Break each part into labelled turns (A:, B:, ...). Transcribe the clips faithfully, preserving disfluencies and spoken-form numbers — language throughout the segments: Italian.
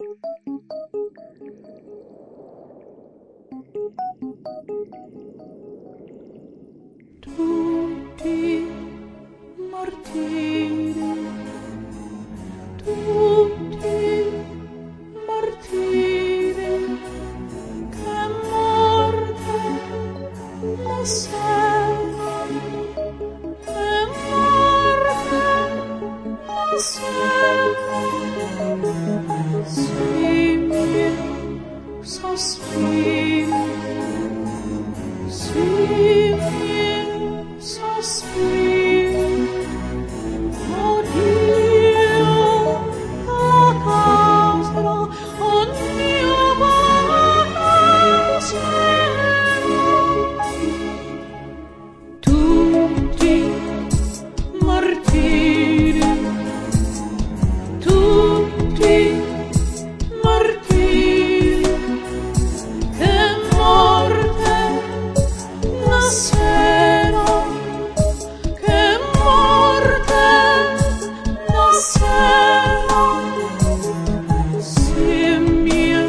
A: Tutti martiri, tutti martiri, che morte la sera, che morte la sera, simili sospiri, simili sospiri, oddio la casa, oddio bagatero, tutti martiri, tutti martiri, che morte la sera, che morte la sera, simili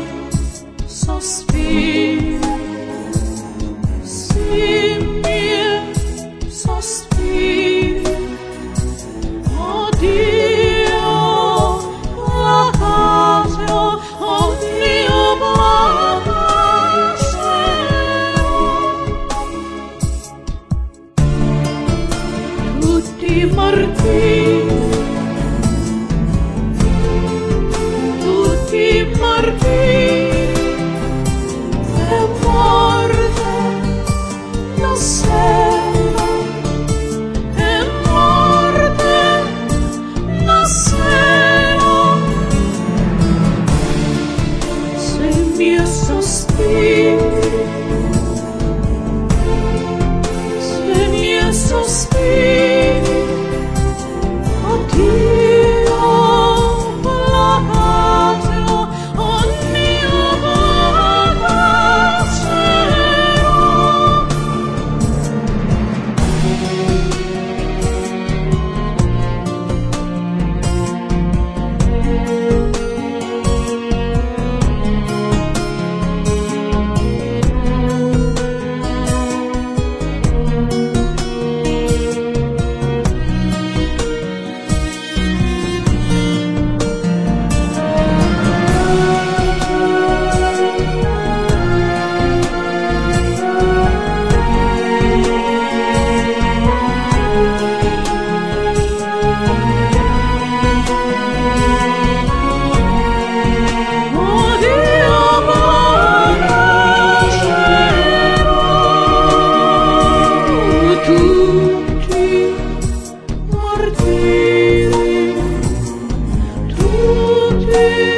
A: sospiri, simili sospiri, oddio la casa, oddio bagatero, tutti martiri, tutti martiri, che morte la sera, che morte la sera, se mi sospiri, se mi sospiri, oddio la casa, oddio bagatero, tutti martiri, tutti